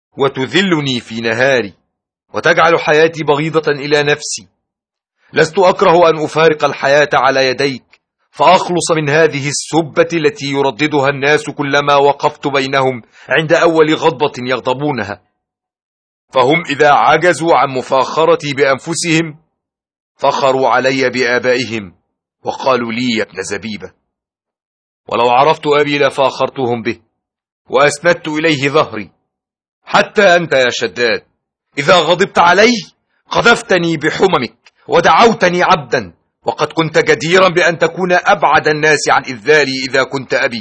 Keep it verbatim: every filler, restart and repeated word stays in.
وتذلني في نهاري، وتجعل حياتي بغيضة إلى نفسي. لست أكره أن أفارق الحياة على يديك، فأخلص من هذه السبة التي يرددها الناس كلما وقفت بينهم عند أول غضبة يغضبونها. فهم إذا عجزوا عن مفاخرتي بأنفسهم فخروا علي بآبائهم وقالوا لي يا ابن زبيبة. ولو عرفت أبي لفاخرتهم به وأسندت إليه ظهري. حتى أنت يا شداد إذا غضبت علي قذفتني بحممك ودعوتني عبدا، وقد كنت جديرا بأن تكون أبعد الناس عن إذلالي إذا كنت أبي.